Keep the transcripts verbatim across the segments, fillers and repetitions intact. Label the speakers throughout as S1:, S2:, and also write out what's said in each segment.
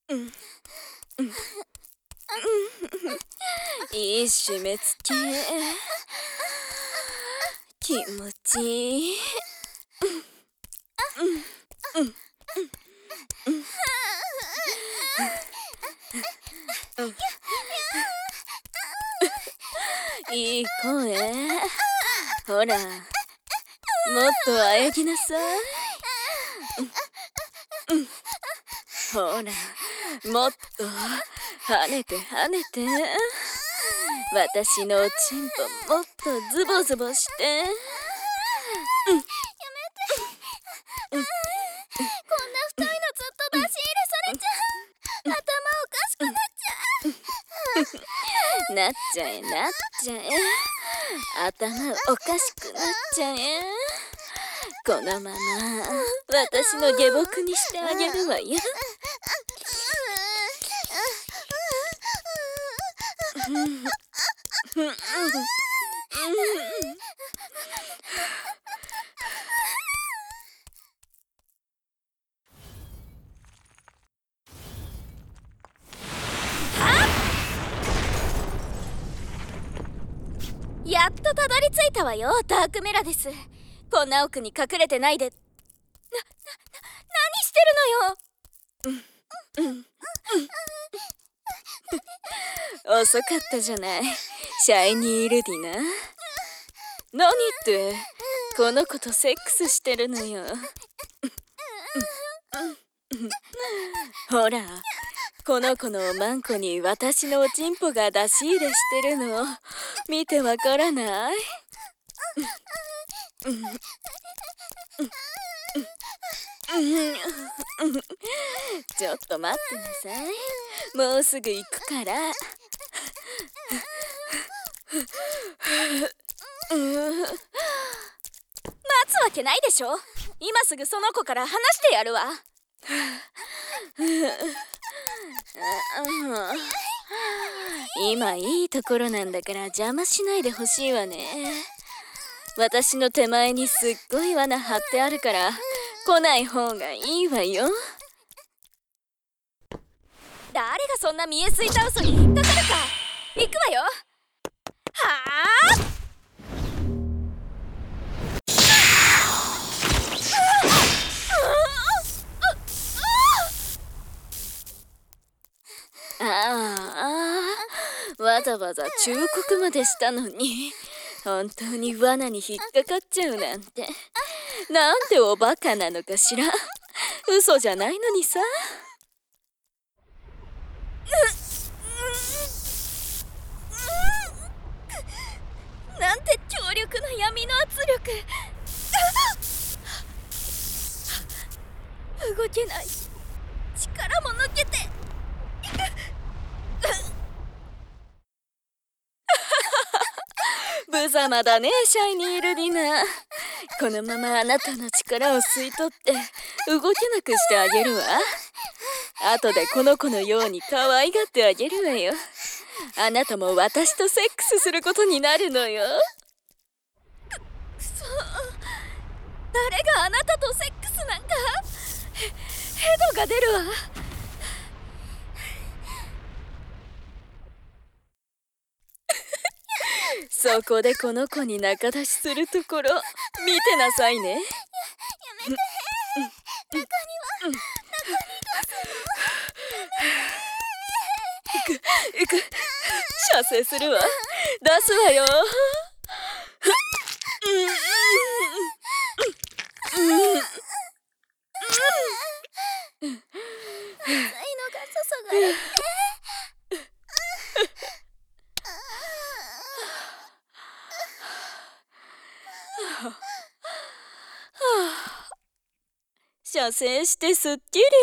S1: うんうんうん、いい締め付け、気持ちいい。うんうんうんうん、いい声。ほら、もっとあやぎなさい。うんうん、ほら、もっと跳ねて跳ねて。私のおちんぽもっとズボズボして。うん、やめて。うん、
S2: こんな太いのずっと出し入れされちゃう。頭おかしくなっちゃ
S1: う。なっちゃえなっちゃえ。頭おかしくなっちゃえ。このまま私の下僕にしてあげるわよ。やっとたどり着いたわよ、ダークメラです。こんな奥に隠れてないで。な、な、な、何してるのよ。うん、うん、うん。遅かったじゃない、シャイニールディナ。何ってこの子とセックスしてるのよ。ほら、この子のおまんこに私のおちんぽが出し入れしてるの見てわからない？ちょっと待ってなさい、もうすぐ行くから。待つわけないでしょ。今すぐその子から話してやるわ。今いいところなんだから邪魔しないでほしいわね。私の手前にすっごい罠張ってあるから来ない方がいいわよ。誰がそんな見えすいた嘘に引っかかるか。行くわよ。はあ。ああ、わざわざ忠告までしたのに本当に罠に引っかかっちゃうなんて、なんておバカなのかしら。嘘じゃないのにさ。なんて強力な闇の圧力。動けない、力も抜けて。無様だね、シャイニールディナ。このままあなたの力を吸い取って動けなくしてあげるわ。後でこの子のように可愛がってあげるわよ。あなたも私とセックスすることになるのよ。く、くそ、誰があなたとセックスなんか。へ、ヘドが出るわ。そこでこの子に仲出しするところ見てなさいね。や、や
S2: めて。中には、中に
S1: 行く行く、射精するわ。出すわよ。
S2: 熱いのが注がれて。
S1: 射精してすっきり。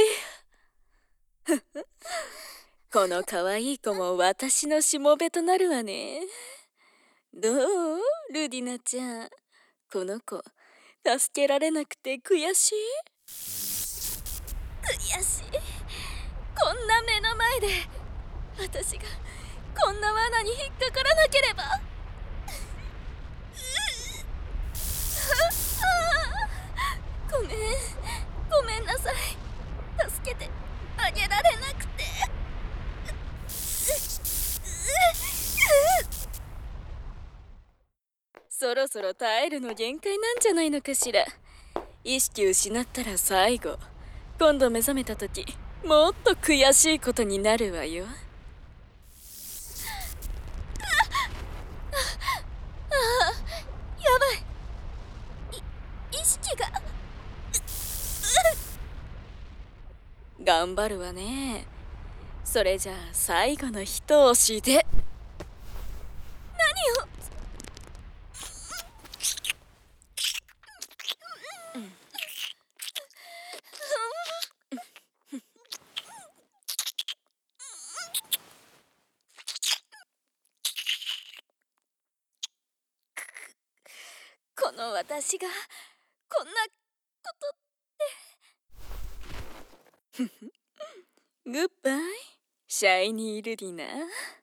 S1: この可愛い子も私のしもべとなるわね。どう、ルディナちゃん。この子助けられなくて悔しい？悔しい。こんな目の前で私がこんな罠に引っかからなければ。ごめん、ごめんなさい。助けてあ
S2: げられなくて。
S1: そろそろ耐えるの限界なんじゃないのかしら。意識失ったら最後。今度目覚めた時もっと悔しいことになるわよ。
S2: やばい。い意識が。
S1: 頑張るわね。それじゃあ最後の一押しで。
S2: 何を。この私がこんなことって。
S1: グッバイシャイニールディナ。